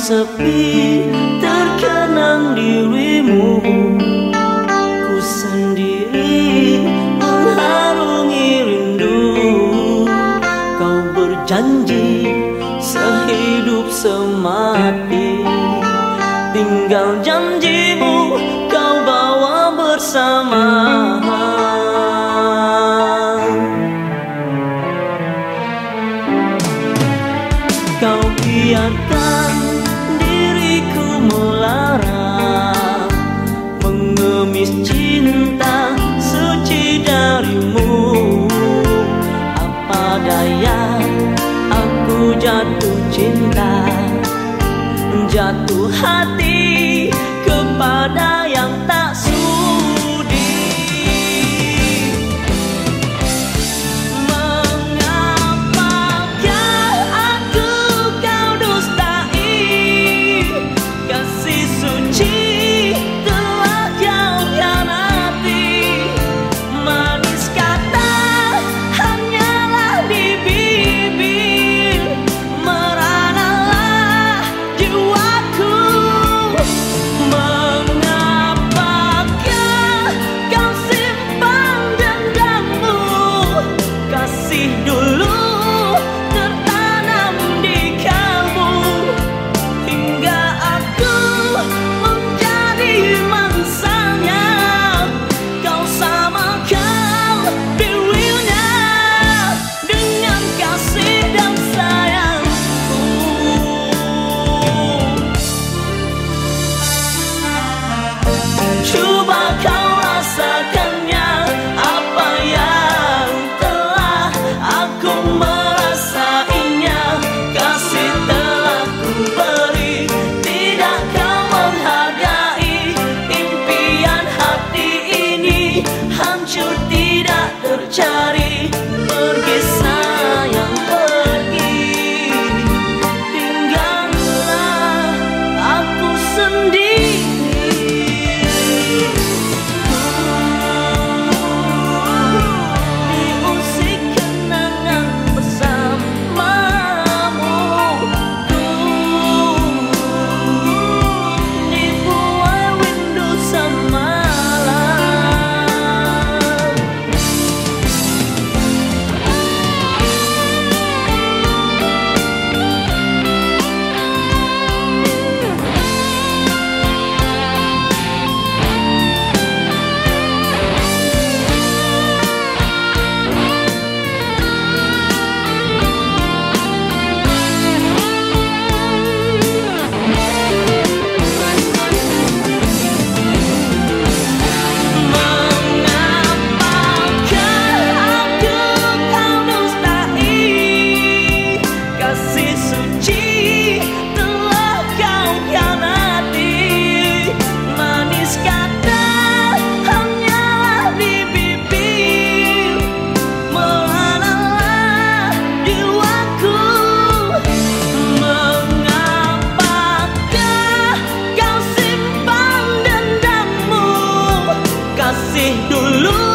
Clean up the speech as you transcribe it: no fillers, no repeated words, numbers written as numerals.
sepi terkenang dirimu. Ku sendiri mengharungi rindu. Kau berjanji sehidup semati, tinggal janjimu kau bawa bersama. Kau biarkan diriku melara, mengemis cinta suci darimu. Apa daya aku jatuh cinta, jatuh hati kepada yang tak sudi. Mengapakah aku kau dustai, kasih suci telah kau hianati. Manis kata hanyalah di bibir, meranalah jiwaku. Mengapakah kau simpan dendammu, kasih dulu tertanam di kalbu, hingga aku menjadi mangsanya. Kau samakan dirinya dengan kasih dan sayangku. Coba kau rasakannya apa yang telah aku merasainya. Kasih telah ku beri, tidak kau menghargai. Impian hati ini hancur tidak tercari. Pergi sayang pergi, tinggallah aku sendiri. Diusik kenangan bersamamu, dibuai rindu semalam. Mengapakah aku kau dustai, kasih suci telah kau hianati. Manis kata hanyalah di bibir, meranalah jiwaku. Mengapakah kau simpan dendammu, kasih dulu